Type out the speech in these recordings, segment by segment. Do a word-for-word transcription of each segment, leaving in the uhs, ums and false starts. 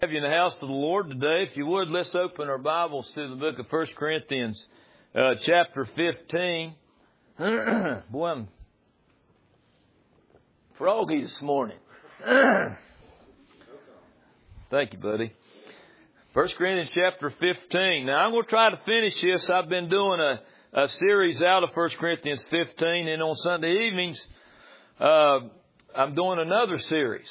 Have you in the house of the Lord today? If you would, let's open our Bibles to the book of First Corinthians, uh, chapter fifteen. Boy, I'm froggy this morning. Thank you, buddy. First Corinthians chapter fifteen. Now, I'm going to try to finish this. I've been doing a, a series out of First Corinthians fifteen, and on Sunday evenings, uh, I'm doing another series.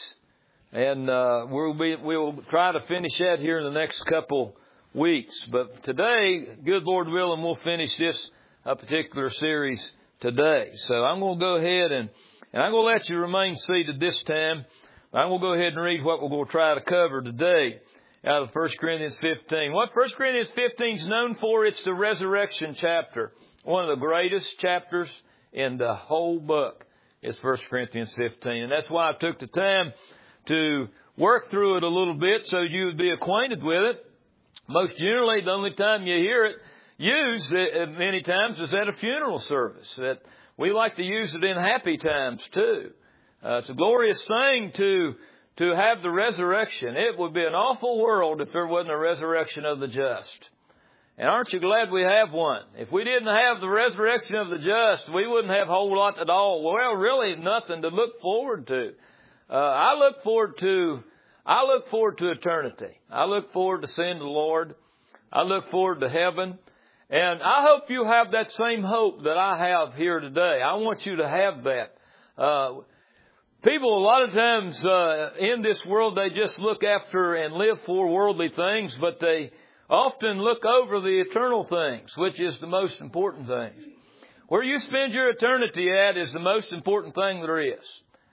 And uh, we'll be, we'll try to finish that here in the next couple weeks. But today, good Lord willing, we'll finish this uh, particular series today. So I'm going to go ahead and, and I'm going to let you remain seated this time. I'm going to go ahead and read what we're going to try to cover today out of First Corinthians fifteen. What First Corinthians fifteen is known for, it's the resurrection chapter. One of the greatest chapters in the whole book is First Corinthians fifteen. And that's why I took the time to work through it a little bit so you would be acquainted with it. Most generally, the only time you hear it used many times is at a funeral service. That we like to use it in happy times too. Uh, it's a glorious thing to to have the resurrection. It would be an awful world if there wasn't a resurrection of the just. And aren't you glad we have one? If we didn't have the resurrection of the just, we wouldn't have a whole lot at all. Well, really nothing to look forward to. Uh, I look forward to, I look forward to eternity. I look forward to seeing the Lord. I look forward to heaven. And I hope you have that same hope that I have here today. I want you to have that. Uh, people, a lot of times, uh, in this world, they just look after and live for worldly things, but they often look over the eternal things, which is the most important thing. Where you spend your eternity at is the most important thing there is.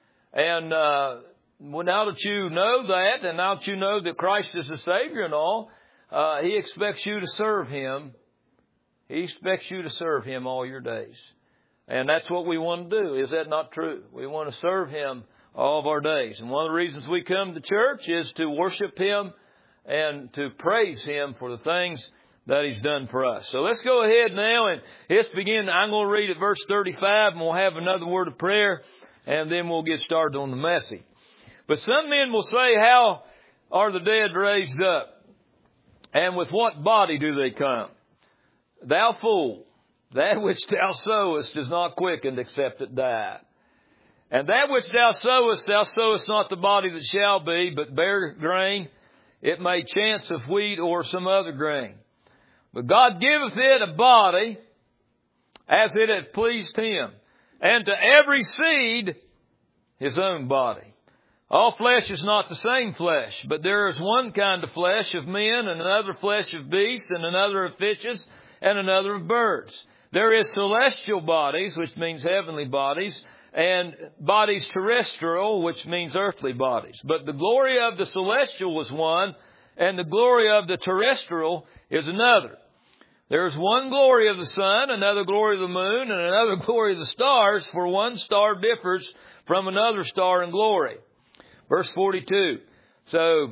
And uh, well, now that you know that, and now that you know that Christ is the Savior and all, uh, He expects you to serve Him. He expects you to serve Him all your days. And that's what we want to do. Is that not true? We want to serve Him all of our days. And one of the reasons we come to church is to worship Him and to praise Him for the things that He's done for us. So let's go ahead now and let's begin. I'm going to read at verse thirty-five, and we'll have another word of prayer. And then we'll get started on the message. But some men will say, how are the dead raised up? And with what body do they come? Thou fool, that which thou sowest is not quickened except it die. And that which thou sowest, thou sowest not the body that shall be, but bare grain. It may chance of wheat or some other grain. But God giveth it a body as it hath pleased Him. And to every seed, his own body. All flesh is not the same flesh, but there is one kind of flesh of men, and another flesh of beasts, and another of fishes, and another of birds. There is celestial bodies, which means heavenly bodies, and bodies terrestrial, which means earthly bodies. But the glory of the celestial is one, and the glory of the terrestrial is another. There is one glory of the sun, another glory of the moon, and another glory of the stars, for one star differs from another star in glory. Verse forty-two. So,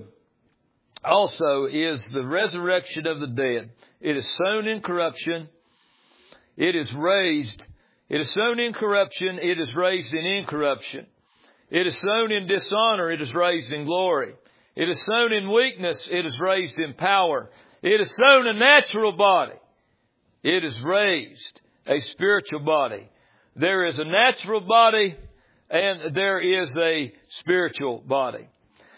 also is the resurrection of the dead. It is sown in corruption. It is raised. It is sown in corruption. It is raised in incorruption. It is sown in dishonor. It is raised in glory. It is sown in weakness. It is raised in power. It is sown a natural body. It is raised a spiritual body. There is a natural body and there is a spiritual body.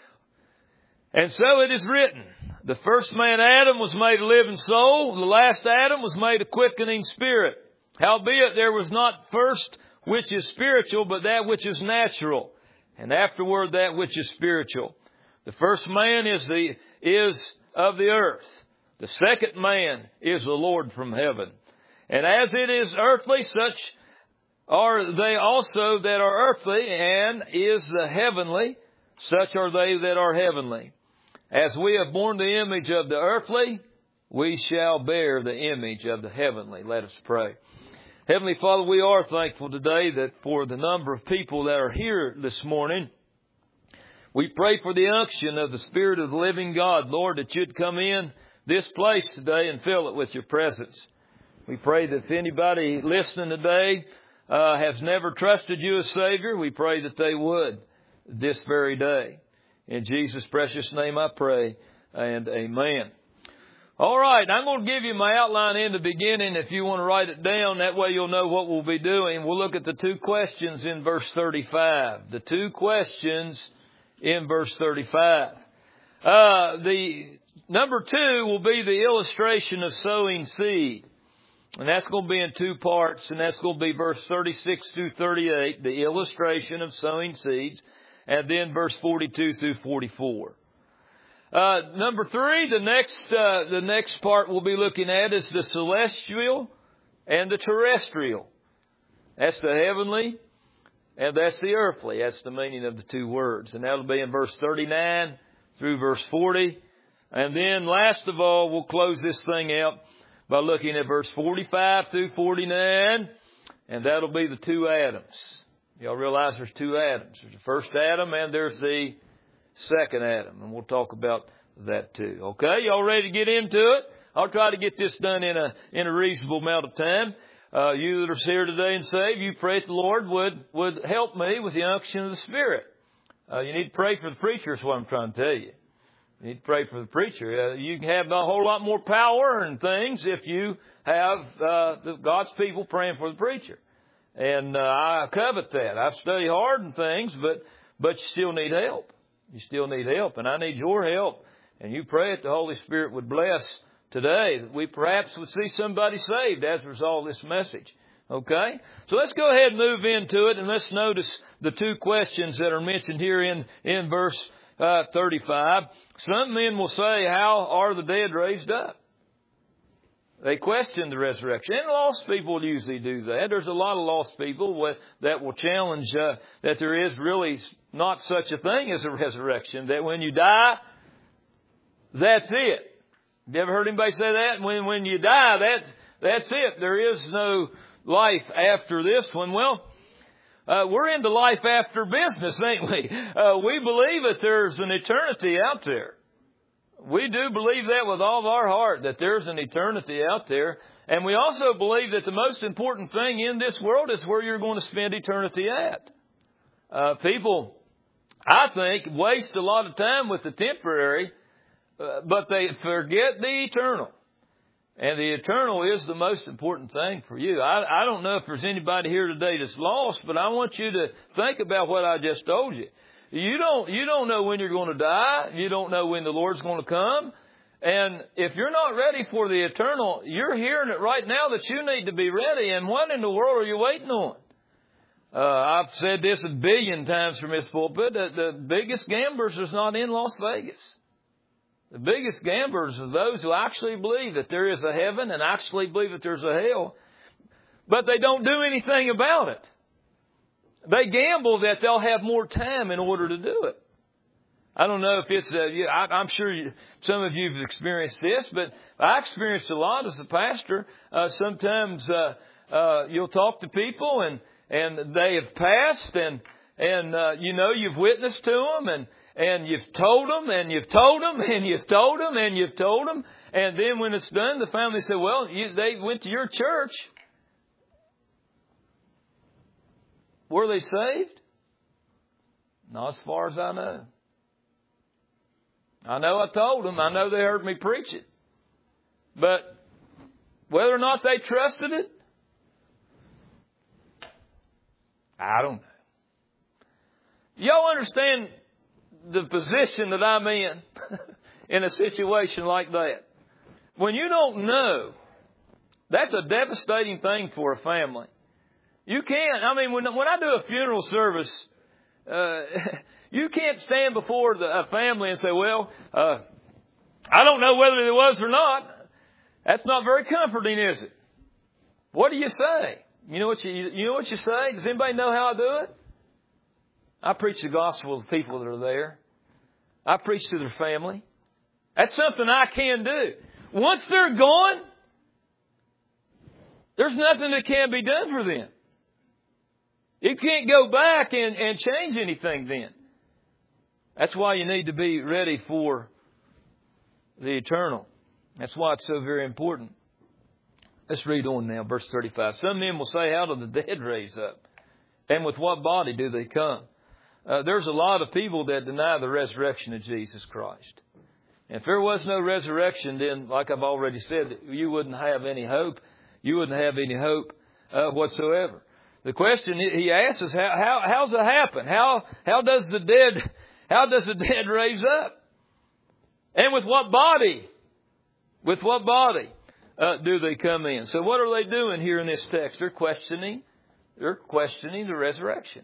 And so it is written, the first man Adam was made a living soul. The last Adam was made a quickening spirit. Howbeit there was not first which is spiritual, but that which is natural. And afterward that which is spiritual. The first man is the is of the earth. The second man is the Lord from heaven. And as it is earthly, such are they also that are earthly, and is the heavenly, such are they that are heavenly. As we have borne the image of the earthly, we shall bear the image of the heavenly. Let us pray. Heavenly Father, we are thankful today that for the number of people that are here this morning. We pray for the unction of the Spirit of the living God, Lord, that you'd come in this place today and fill it with your presence. We pray that if anybody listening today uh, has never trusted you as Savior, we pray that they would this very day. In Jesus' precious name I pray, and amen. All right, I'm going to give you my outline in the beginning if you want to write it down. That way you'll know what we'll be doing. We'll look at the two questions in verse thirty-five. The two questions in verse thirty-five. Uh, the number two will be the illustration of sowing seed. And that's going to be in two parts, and that's going to be verse thirty-six through thirty-eight, the illustration of sowing seeds, and then verse forty-two through forty-four. Uh, number three, the next, uh, the next part we'll be looking at is the celestial and the terrestrial. That's the heavenly and that's the earthly. That's the meaning of the two words. And that'll be in verse thirty-nine through verse forty. And then last of all, we'll close this thing out by looking at verse forty-five through forty-nine. And that'll be the two Adams. Y'all realize there's two Adams. There's the first Adam and there's the second Adam. And we'll talk about that too. Okay, y'all ready to get into it? I'll try to get this done in a in a reasonable amount of time. Uh, you that are here today and saved, you pray that the Lord would, would help me with the unction of the Spirit. Uh, you need to pray for the preacher is what I'm trying to tell you. You need to pray for the preacher. Uh, you can have a whole lot more power and things if you have uh, the, God's people praying for the preacher. And uh, I covet that. I've studied hard and things, but but you still need help. You still need help, and I need your help. And you pray that the Holy Spirit would bless today, that we perhaps would see somebody saved as a result of this message. Okay? So let's go ahead and move into it, and let's notice the two questions that are mentioned here in, in verse uh, thirty-five. Some men will say, how are the dead raised up? They question the resurrection. And lost people usually do that. There's a lot of lost people that will challenge uh, that there is really not such a thing as a resurrection, that when you die, that's it. Have you ever heard anybody say that? When when you die, that's that's it. There is no life after this one. Well, uh, we're into life after business, ain't we? Uh, we believe that there's an eternity out there. We do believe that with all of our heart, that there's an eternity out there. And we also believe that the most important thing in this world is where you're going to spend eternity at. Uh, people, I think, waste a lot of time with the temporary, uh, but they forget the eternal. And the eternal is the most important thing for you. I, I don't know if there's anybody here today that's lost, but I want you to think about what I just told you. You don't, you don't know when you're going to die. You don't know when the Lord's going to come. And if you're not ready for the eternal, you're hearing it right now that you need to be ready. And what in the world are you waiting on? Uh, I've said this a billion times from this pulpit, that the biggest gamblers is not in Las Vegas. The biggest gamblers are those who actually believe that there is a heaven and actually believe that there's a hell, but they don't do anything about it. They gamble that they'll have more time in order to do it. I don't know if it's, uh, you, I, I'm sure you, some of you have experienced this, but I experienced a lot as a pastor. Uh, sometimes uh, uh, you'll talk to people and, and they have passed and, and uh, you know, you've witnessed to them and, and you've told them and you've told them and you've told them and you've told them. And then when it's done, the family said, well, you, they went to your church. Were they saved? Not as far as I know. I know I told them. I know they heard me preach it. But whether or not they trusted it, I don't know. Y'all understand the position that I'm in in a situation like that? When you don't know, that's a devastating thing for a family. You can't, I mean, when, when I do a funeral service, uh, you can't stand before the, a family and say, well, uh, I don't know whether it was or not. That's not very comforting, is it? What do you say? You know what you, you know what you say? Does anybody know how I do it? I preach the gospel to the people that are there. I preach to their family. That's something I can do. Once they're gone, there's nothing that can be done for them. You can't go back and, and change anything then. That's why you need to be ready for the eternal. That's why it's so very important. Let's read on now, verse thirty-five. Some men will say, how do the dead raise up? And with what body do they come? Uh, there's a lot of people that deny the resurrection of Jesus Christ. If there was no resurrection, then, like I've already said, you wouldn't have any hope. You wouldn't have any hope uh, whatsoever. The question he asks is, how, how how's it happen? How how does the dead how does the dead raise up? And with what body? With what body uh, do they come in? So what are they doing here in this text? They're questioning. They're questioning the resurrection.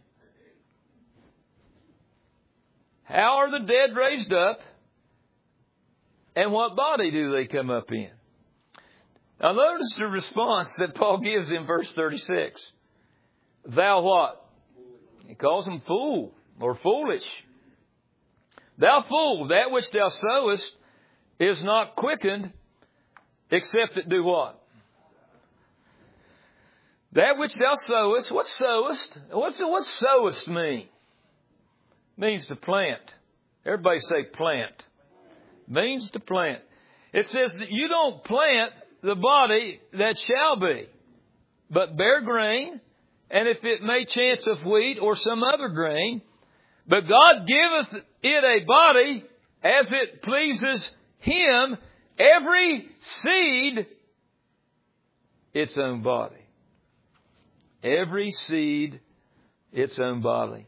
How are the dead raised up? And what body do they come up in? Now notice the response that Paul gives in verse thirty-six. Thou what? He calls them fool or foolish. Thou fool, that which thou sowest is not quickened, except it do what? That which thou sowest, what sowest? What's what sowest mean? It means to plant. Everybody say plant. Means to plant. It says that you don't plant the body that shall be, but bear grain, and if it may chance of wheat or some other grain, but God giveth it a body as it pleases Him, every seed its own body. Every seed its own body.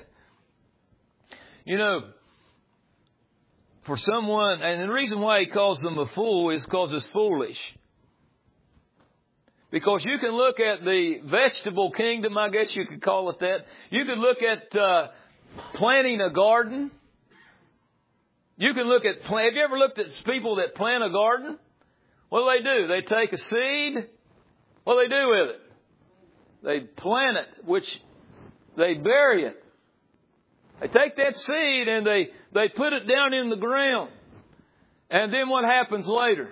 You know, for someone, and the reason why he calls them a fool is because it's foolish. Because you can look at the vegetable kingdom, I guess you could call it that. You could look at uh, planting a garden. You can look at, have you ever looked at people that plant a garden? What do they do? They take a seed. What do they do with it? They plant it, which they bury it. They take that seed and they, they put it down in the ground. And then what happens later?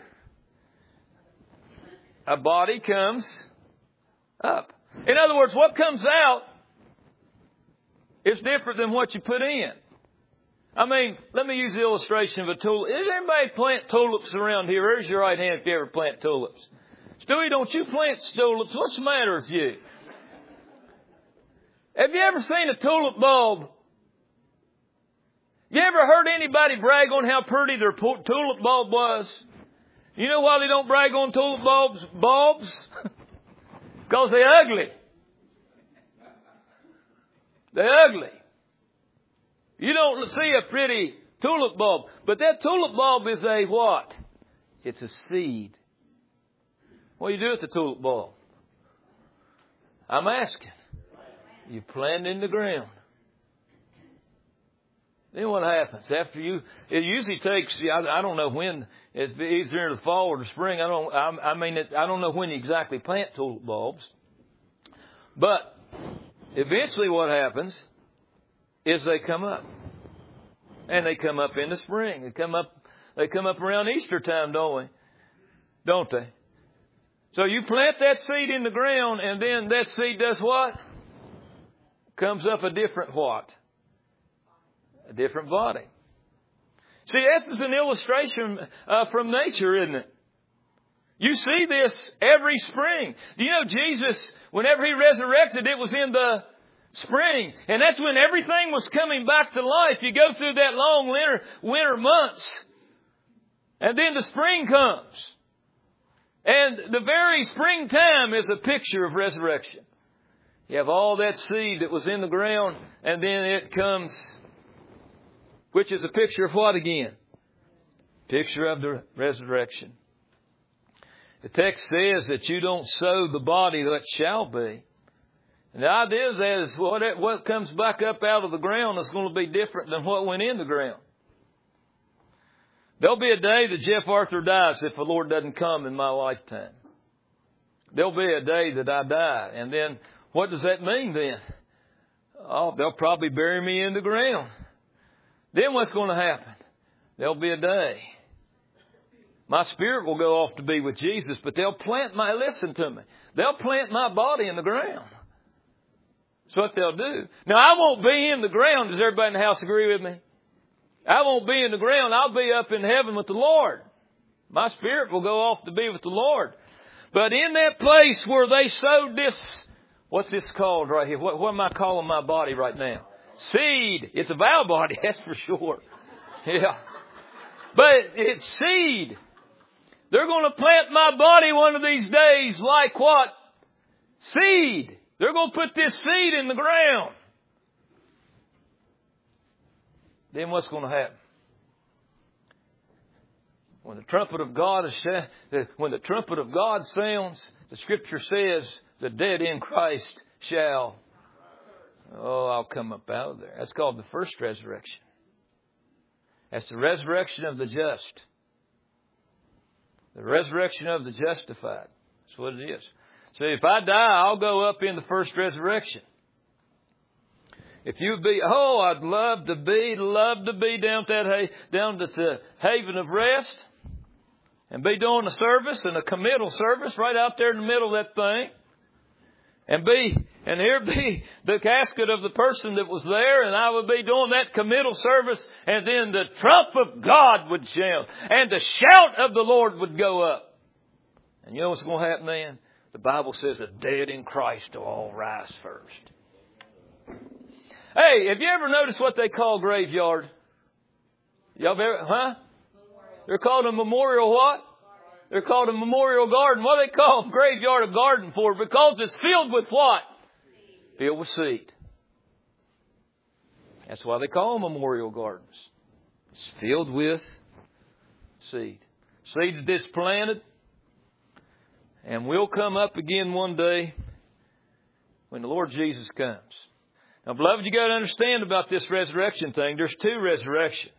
A body comes up. In other words, what comes out is different than what you put in. I mean, let me use the illustration of a tulip. Does anybody plant tulips around here? Raise your right hand if you ever plant tulips. Stewie, don't you plant tulips? What's the matter with you? Have you ever seen a tulip bulb? You ever heard anybody brag on how pretty their tulip bulb was? You know why they don't brag on tulip bulbs? Bulbs? Because they're ugly. They're ugly. You don't see a pretty tulip bulb. But that tulip bulb is a what? It's a seed. What do you do with the tulip bulb? I'm asking. You plant it in the ground. Then what happens after you? It usually takes. I, I don't know when. It's either in the fall or the spring. I don't. I, I mean, it, I don't know when you exactly plant tulip bulbs. But eventually, what happens is they come up, and they come up in the spring. They come up. They come up around Easter time, don't we? Don't they? So you plant that seed in the ground, and then that seed does what? Comes up a different what? A different body. See, this is an illustration uh, from nature, isn't it? You see this every spring. Do you know Jesus, whenever He resurrected, it was in the spring. And that's when everything was coming back to life. You go through that long winter, winter months. And then the spring comes. And the very springtime is a picture of resurrection. You have all that seed that was in the ground, and then it comes, which is a picture of what again? Picture of the resurrection. The text says that you don't sow the body that shall be. And the idea is that what, what comes back up out of the ground is going to be different than what went in the ground. There'll be a day that Jeff Arthur dies if the Lord doesn't come in my lifetime. There'll be a day that I die. And then what does that mean then? Oh, they'll probably bury me in the ground. Then what's going to happen? There'll be a day. My spirit will go off to be with Jesus, but they'll plant my, listen to me, they'll plant my body in the ground. That's what they'll do. Now, I won't be in the ground. Does everybody in the house agree with me? I won't be in the ground. I'll be up in heaven with the Lord. My spirit will go off to be with the Lord. But in that place where they sowed this, what's this called right here? What, what am I calling my body right now? Seed. It's a vowel body, that's for sure. Yeah. But it's seed. They're going to plant my body one of these days like what? Seed. They're going to put this seed in the ground. Then what's going to happen? When the trumpet of God is when the trumpet of God sounds, the Scripture says, the dead in Christ shall. Oh, I'll come up out of there. That's called the first resurrection. That's the resurrection of the just. The resurrection of the justified. That's what it is. So if I die, I'll go up in the first resurrection. If you be, oh, I'd love to be, love to be down at that, down to the haven of rest, and be doing a service and a committal service right out there in the middle of that thing, and be, and here be the casket of the person that was there, and I would be doing that committal service, and then the trump of God would sound, and the shout of the Lord would go up. And you know what's going to happen then? The Bible says the dead in Christ will all rise first. Hey, have you ever noticed what they call graveyard? Y'all ever, huh? They're called a memorial what? They're called a memorial garden. What do they call a graveyard a garden for? Because it's filled with what? Filled with seed. That's why they call them memorial gardens. It's filled with seed. Seed that's planted. And will come up again one day when the Lord Jesus comes. Now, beloved, you got to understand about this resurrection thing. There's two resurrections.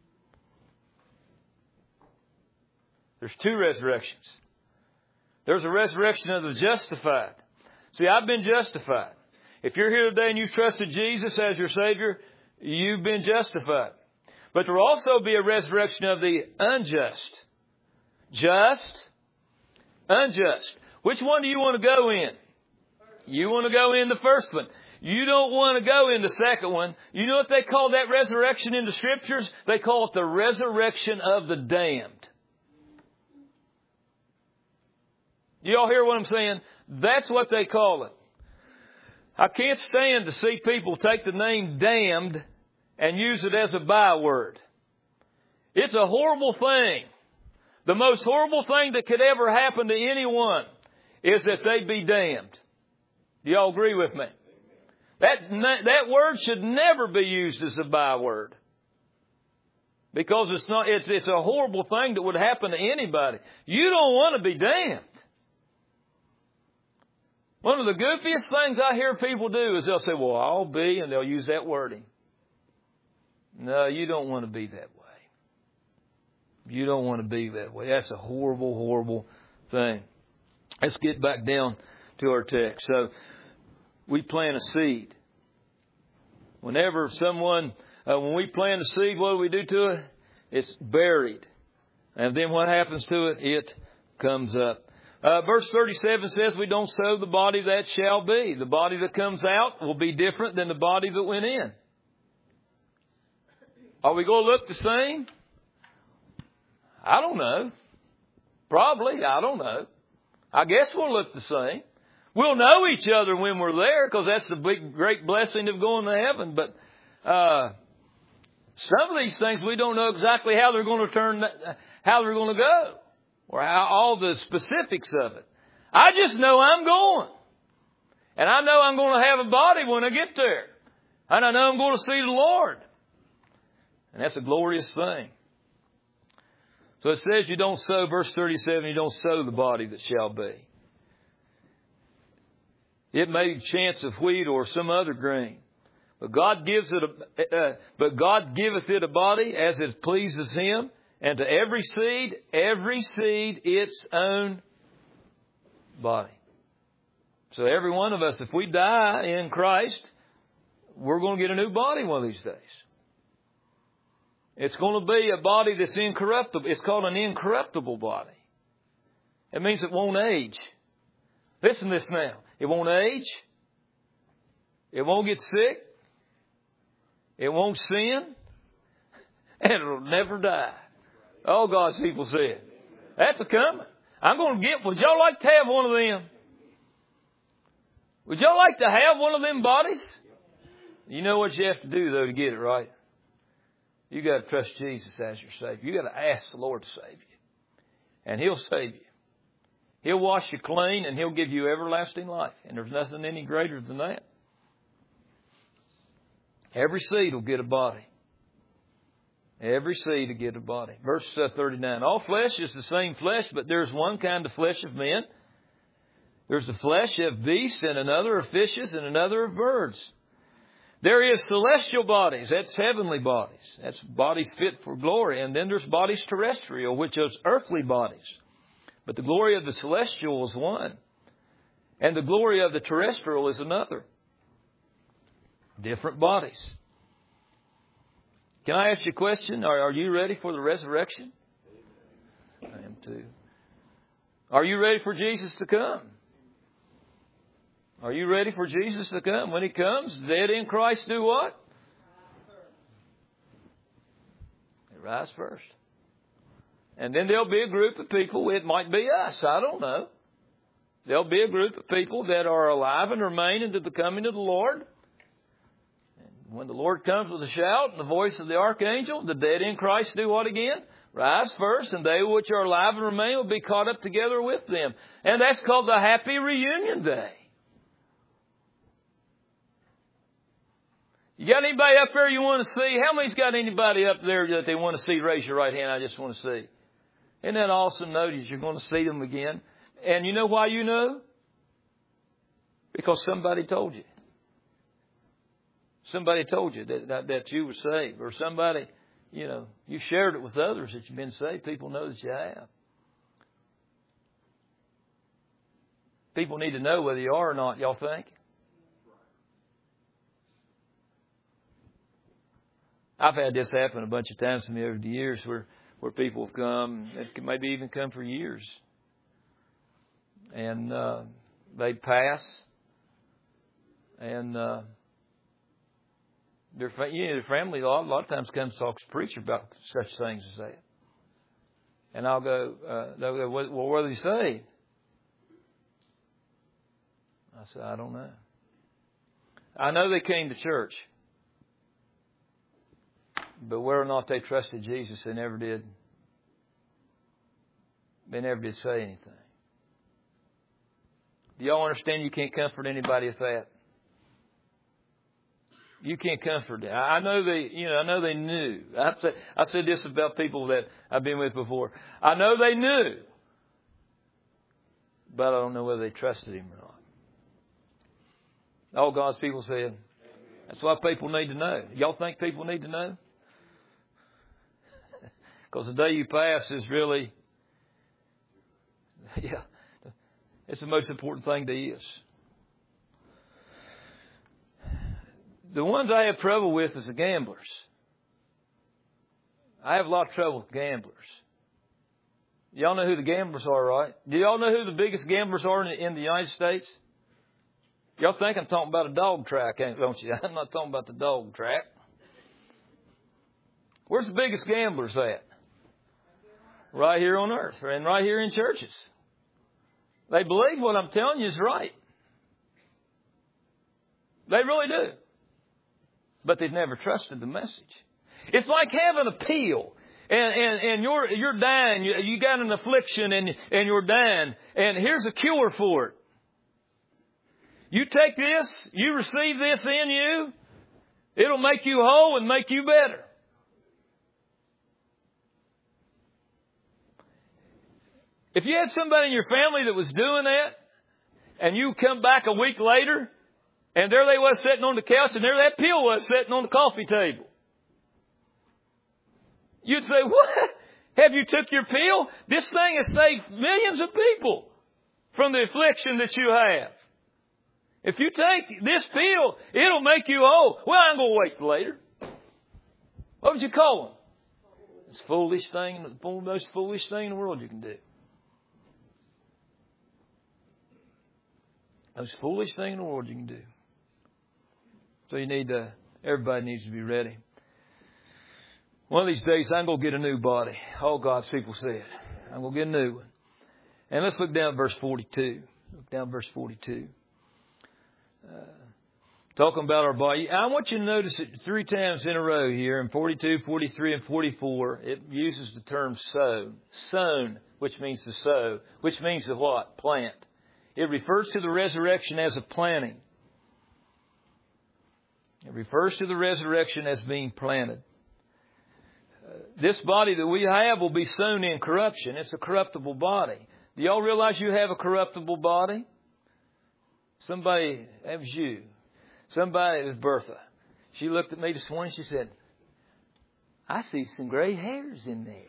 There's two resurrections. There's a resurrection of the justified. See, I've been justified. If you're here today and you've trusted Jesus as your Savior, you've been justified. But there will also be a resurrection of the unjust. Just, unjust. Which one do you want to go in? You want to go in the first one. You don't want to go in the second one. You know what they call that resurrection in the Scriptures? They call it the resurrection of the damned. Do y'all hear what I'm saying? That's what they call it. I can't stand to see people take the name damned and use it as a byword. It's a horrible thing. The most horrible thing that could ever happen to anyone is that they be damned. Do y'all agree with me? That, that word should never be used as a byword. Because it's not, it's, it's a horrible thing that would happen to anybody. You don't want to be damned. One of the goofiest things I hear people do is they'll say, well, I'll be, and they'll use that wording. No, you don't want to be that way. You don't want to be that way. That's a horrible, horrible thing. Let's get back down to our text. So, we plant a seed. Whenever someone, uh, when we plant a seed, what do we do to it? It's buried. And then what happens to it? It comes up. Uh, verse thirty-seven says we don't sow the body that shall be. The body that comes out will be different than the body that went in. Are we going to look the same? I don't know. Probably. I don't know. I guess we'll look the same. We'll know each other when we're there because that's the big, great blessing of going to heaven. But uh, some of these things we don't know exactly how they're going to turn, how they're going to go, or how all the specifics of it. I just know I'm going, and I know I'm going to have a body when I get there, and I know I'm going to see the Lord, and that's a glorious thing. So it says you don't sow, verse thirty-seven, you don't sow the body that shall be. It may chance of wheat or some other grain. But God gives it a, uh, but God giveth it a body as it pleases Him, and to every seed, every seed its own body. So every one of us, if we die in Christ, we're going to get a new body one of these days. It's going to be a body that's incorruptible. It's called an incorruptible body. It means it won't age. Listen to this now. It won't age. It won't get sick. It won't sin. And it'll never die. Oh, God's people said. That's a coming. I'm going to get, would y'all like to have one of them? Would y'all like to have one of them bodies? You know what you have to do, though, to get it right? You got to trust Jesus as your Savior. You got to ask the Lord to save you. And He'll save you. He'll wash you clean and He'll give you everlasting life. And there's nothing any greater than that. Every seed will get a body. Every seed will get a body. Verse thirty-nine. All flesh is the same flesh, but there's one kind of flesh of men. There's the flesh of beasts, and another of fishes, and another of birds. There is celestial bodies. That's heavenly bodies. That's bodies fit for glory. And then there's bodies terrestrial, which is earthly bodies. But the glory of the celestial is one. And the glory of the terrestrial is another. Different bodies. Can I ask you a question? Are, are you ready for the resurrection? I am too. Are you ready for Jesus to come? Are you ready for Jesus to come? When He comes, the dead in Christ do what? They rise first. And then there'll be a group of people, it might be us, I don't know. There'll be a group of people that are alive and remain until the coming of the Lord. And when the Lord comes with a shout and the voice of the archangel, the dead in Christ do what again? Rise first, and they which are alive and remain will be caught up together with them. And that's called the Happy Reunion Day. You got anybody up there you want to see? How many's got anybody up there that they want to see? Raise your right hand. I just want to see. Isn't that awesome? Notice you're going to see them again. And you know why you know? Because somebody told you. Somebody told you that, that, that you were saved. Or somebody, you know, you shared it with others that you've been saved. People know that you have. People need to know whether you are or not, y'all think? I've had this happen a bunch of times to me over the years where, where people have come, it can maybe even come for years. And uh, they pass. And uh, their, you know, their family a lot, a lot of times comes to talk to the preacher about such things as that. And I'll go, uh, they'll go, well, what did he say? I said, I don't know. I know they came to church. But whether or not they trusted Jesus, they never did. They never did say anything. Do y'all understand you can't comfort anybody with that? You can't comfort them. I know they, you know, I know they knew. I said, I said this about people that I've been with before. I know they knew, but I don't know whether they trusted Him or not. All God's people said. That's what people need to know. Y'all think people need to know? Because the day you pass is really, yeah, it's the most important thing to is. The ones I have trouble with is the gamblers. I have a lot of trouble with gamblers. Y'all know who the gamblers are, right? Do y'all know who the biggest gamblers are in the, in the United States? Y'all think I'm talking about a dog track, don't you? I'm not talking about the dog track. Where's the biggest gamblers at? Right here on earth, and right here in churches. They believe what I'm telling you is right. They really do. But they've never trusted the message. It's like having a pill, and, and, and you're, you're dying. You, you got an affliction, and, and you're dying. And here's a cure for it. You take this, you receive this in you, it'll make you whole and make you better. If you had somebody in your family that was doing that, and you come back a week later, and there they was sitting on the couch, and there that pill was sitting on the coffee table, you'd say, what? Have you took your pill? This thing has saved millions of people from the affliction that you have. If you take this pill, it'll make you whole. Well, I'm going to wait till later. What would you call them? It's the foolish thing, the most foolish thing in the world you can do. Most foolish thing in the world you can do. So you need to, everybody needs to be ready. One of these days, I'm going to get a new body. All God's people said. I'm going to get a new one. And let's look down at verse forty-two. Look down at verse forty-two. Uh, Talking about our body. I want you to notice it three times in a row here in forty-two, forty-three, and forty-four. It uses the term sown. Sown, which means to sow, which means to what? Plant. It refers to the resurrection as a planting. It refers to the resurrection as being planted. Uh, this body that we have will be sown in corruption. It's a corruptible body. Do y'all realize you have a corruptible body? Somebody, that was you. Somebody, it was Bertha. She looked at me this morning. She said, I see some gray hairs in there.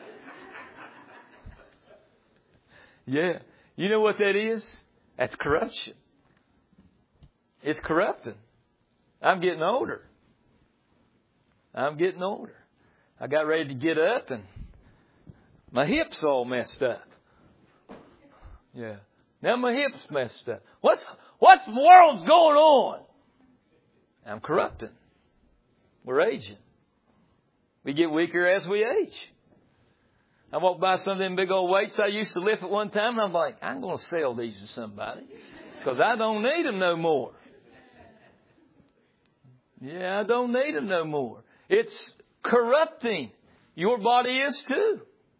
Yeah. You know what that is? That's corruption. It's corrupting. I'm getting older. I'm getting older. I got ready to get up and my hips all messed up. Yeah. Now my hips messed up. What's, what's the world's going on? I'm corrupting. We're aging. We get weaker as we age. I walked by some of them big old weights I used to lift at one time, and I'm like, I'm going to sell these to somebody because I don't need them no more. Yeah, I don't need them no more. It's corrupting. Your body is too.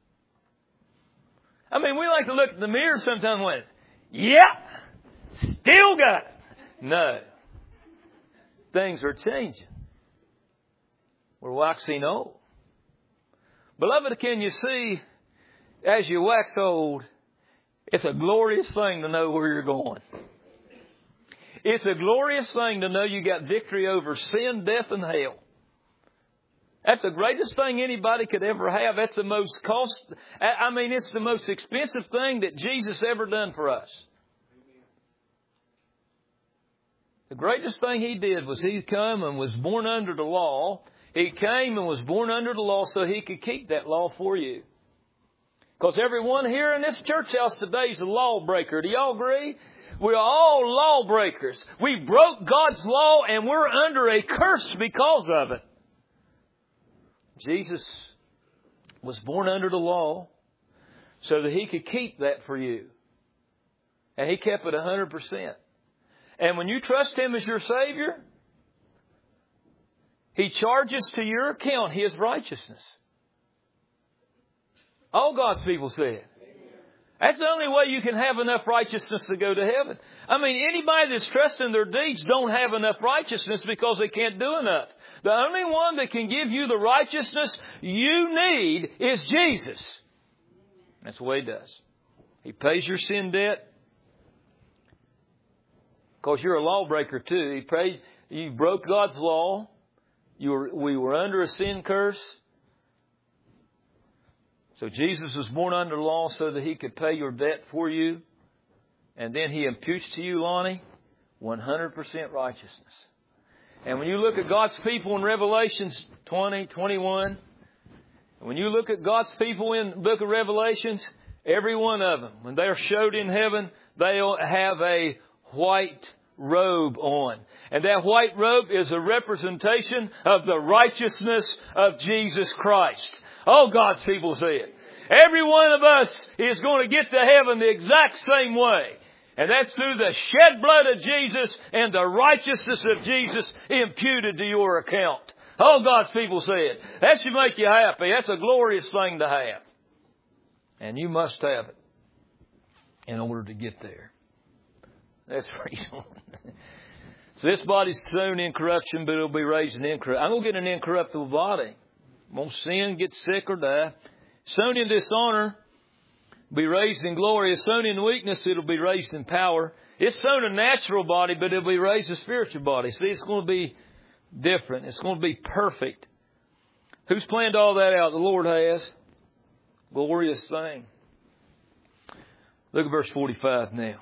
I mean, we like to look at the mirror sometimes and went, yep, still got it. No. Things are changing. We're waxing old. Beloved, can you see, as you wax old, it's a glorious thing to know where you're going. It's a glorious thing to know you got victory over sin, death, and hell. That's the greatest thing anybody could ever have. That's the most cost. I mean, it's the most expensive thing that Jesus ever done for us. The greatest thing He did was He came and was born under the law. He came and was born under the law so He could keep that law for you. Because everyone here in this church house today is a lawbreaker. Do y'all agree? We're all lawbreakers. We broke God's law and we're under a curse because of it. Jesus was born under the law so that He could keep that for you. And He kept it one hundred percent. And when you trust Him as your Savior, He charges to your account His righteousness. All God's people said. That's the only way you can have enough righteousness to go to heaven. I mean, anybody that's trusting their deeds don't have enough righteousness because they can't do enough. The only one that can give you the righteousness you need is Jesus. That's the way He does. He pays your sin debt. Because you're a lawbreaker too. He prayed, you broke God's law. You were, we were under a sin curse. So Jesus was born under the law so that He could pay your debt for you. And then He imputes to you, Lonnie, one hundred percent righteousness. And when you look at God's people in Revelations twenty, twenty-one, when you look at God's people in the book of Revelations, every one of them, when they are showed in heaven, they'll have a white robe on. And that white robe is a representation of the righteousness of Jesus Christ. Oh, God's people say it. Every one of us is going to get to heaven the exact same way. And that's through the shed blood of Jesus and the righteousness of Jesus imputed to your account. Oh, God's people say it. That should make you happy. That's a glorious thing to have. And you must have it in order to get there. That's the reason. So this body's sown in corruption, but it'll be raised in incorruptible. I'm going to get an incorruptible body. Won't sin, get sick, or die. Sown in dishonor, be raised in glory. It's sown in weakness, it'll be raised in power. It's sown a natural body, but it'll be raised a spiritual body. See, it's going to be different. It's going to be perfect. Who's planned all that out? The Lord has. Glorious thing. Look at verse forty-five now.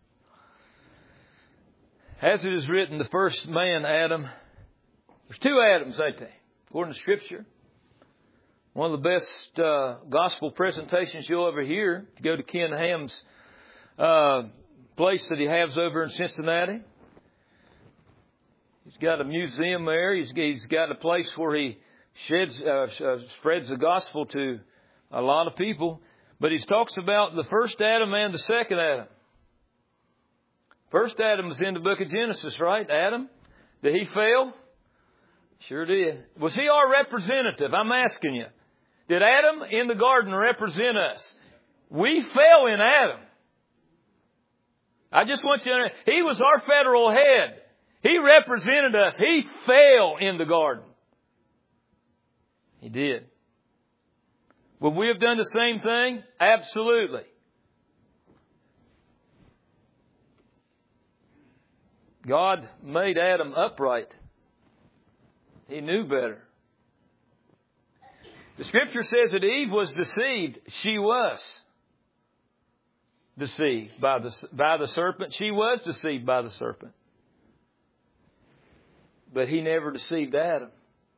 As it is written, the first man, Adam. There's two Adams, ain't there? According to Scripture. One of the best uh, gospel presentations you'll ever hear. If you go to Ken Ham's uh, place that he has over in Cincinnati. He's got a museum there. He's, he's got a place where he sheds, uh, uh, spreads the gospel to a lot of people. But he talks about the first Adam and the second Adam. First Adam is in the book of Genesis, right? Adam. Did he fail? Sure did. Was he our representative? I'm asking you. Did Adam in the garden represent us? We fell in Adam. I just want you to know, he was our federal head. He represented us. He fell in the garden. He did. Would we have done the same thing? Absolutely. God made Adam upright. He knew better. The Scripture says that Eve was deceived. She was deceived by the, by the serpent. She was deceived by the serpent. But he never deceived Adam.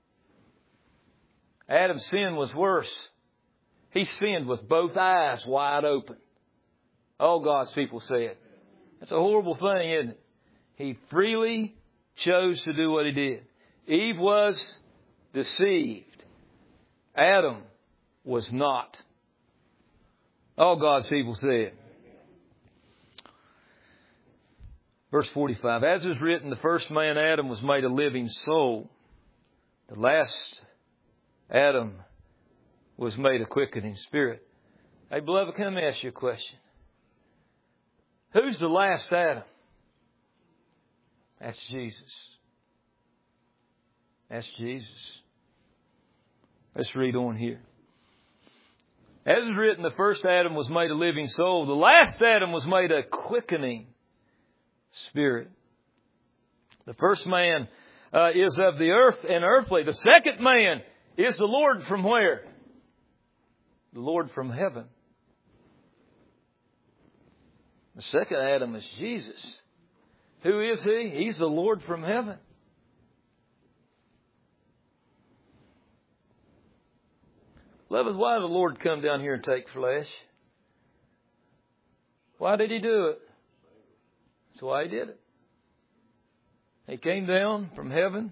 Adam's sin was worse. He sinned with both eyes wide open. All God's people said. That's a horrible thing, isn't it? He freely chose to do what he did. Eve was deceived. Adam was not. All God's people said. Verse forty-five, as is written, the first man, Adam, was made a living soul. The last Adam was made a quickening spirit. Hey, beloved, come let me ask you a question. Who's the last Adam? That's Jesus. That's Jesus. Let's read on here. As is written, the first Adam was made a living soul. The last Adam was made a quickening spirit. The first man uh, is of the earth and earthly. The second man is the Lord from where? The Lord from heaven. The second Adam is Jesus. Who is He? He's the Lord from heaven. Beloved, why did the Lord come down here and take flesh? Why did He do it? That's why He did it. He came down from heaven.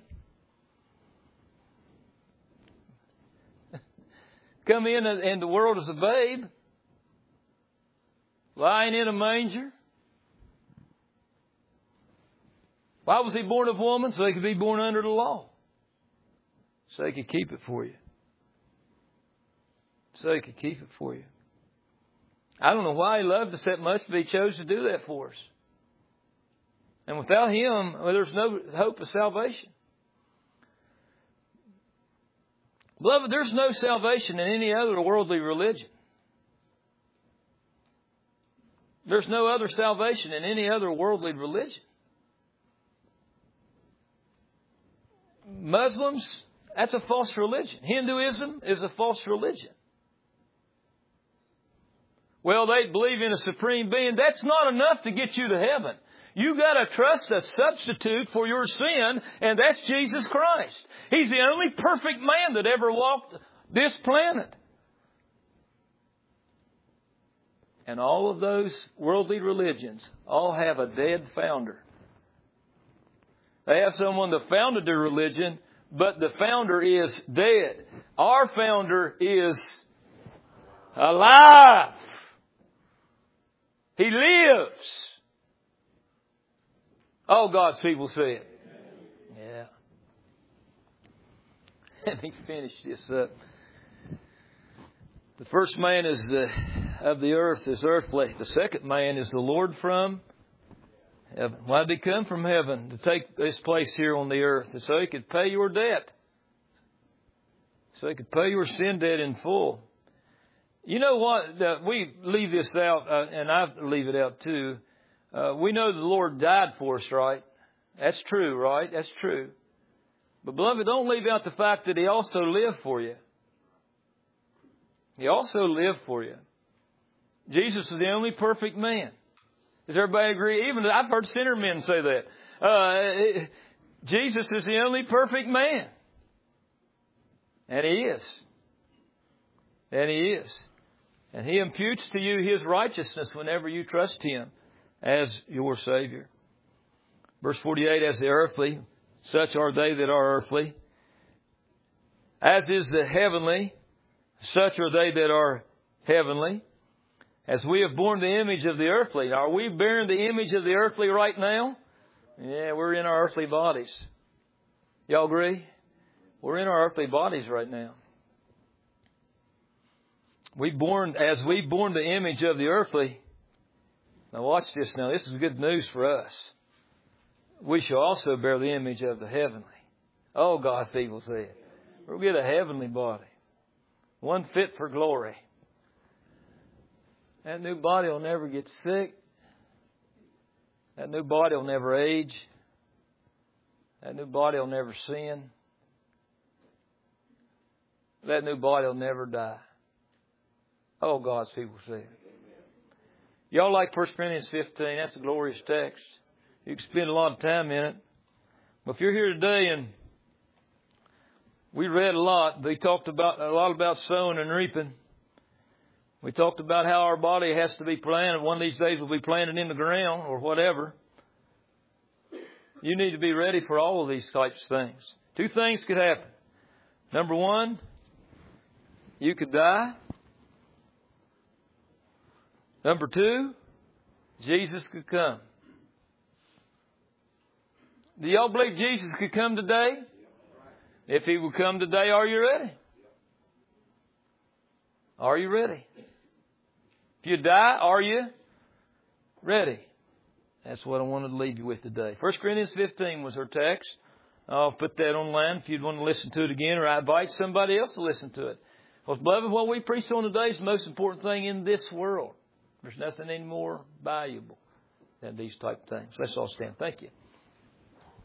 Come in in the world as a babe. Lying in a manger. Why was He born of woman? So He could be born under the law. So He could keep it for you. So He could keep it for you. I don't know why He loved us that much, but He chose to do that for us. And without Him, well, there's no hope of salvation. Beloved, there's no salvation in any other worldly religion. There's no other salvation in any other worldly religion. Muslims, that's a false religion. Hinduism is a false religion. Well, they believe in a supreme being. That's not enough to get you to heaven. You got to trust a substitute for your sin, and that's Jesus Christ. He's the only perfect man that ever walked this planet. And all of those worldly religions all have a dead founder. They have someone that founded their religion, but the founder is dead. Our founder is alive. He lives. All God's people say it. Yeah. Let me finish this up. The first man is the, of the earth is earthly. The second man is the Lord from heaven. Why did He come from heaven? To take this place here on the earth. And so He could pay your debt. So He could pay your sin debt in full. You know what? Uh, we leave this out, uh, and I leave it out too. Uh, we know the Lord died for us, right? That's true, right? That's true. But beloved, don't leave out the fact that He also lived for you. He also lived for you. Jesus is the only perfect man. Does everybody agree? Even I've heard sinner men say that. Uh, Jesus is the only perfect man. And He is. And He is. And He imputes to you His righteousness whenever you trust Him as your Savior. Verse forty-eight, as the earthly, such are they that are earthly. As is the heavenly, such are they that are heavenly. As we have borne the image of the earthly. Are we bearing the image of the earthly right now? Yeah, we're in our earthly bodies. Y'all agree? We're in our earthly bodies right now. We born as we born the image of the earthly. Now watch this now. This is good news for us. We shall also bear the image of the heavenly. Oh, God's people said. We'll get a heavenly body. One fit for glory. That new body will never get sick. That new body will never age. That new body will never sin. That new body will never die. Oh, God's people say. Y'all like First Corinthians fifteen? That's a glorious text. You can spend a lot of time in it. But if you're here today and we read a lot, they talked about a lot about sowing and reaping. We talked about how our body has to be planted. One of these days we'll be planted in the ground or whatever. You need to be ready for all of these types of things. Two things could happen. Number one, you could die. Number two, Jesus could come. Do y'all believe Jesus could come today? If He would come today, are you ready? Are you ready? If you die, are you ready? That's what I wanted to leave you with today. First Corinthians fifteen was our text. I'll put that online if you'd want to listen to it again, or I invite somebody else to listen to it. Well, beloved, what we preach on today is the most important thing in this world. There's nothing any more valuable than these type of things. Let's all stand. Thank you.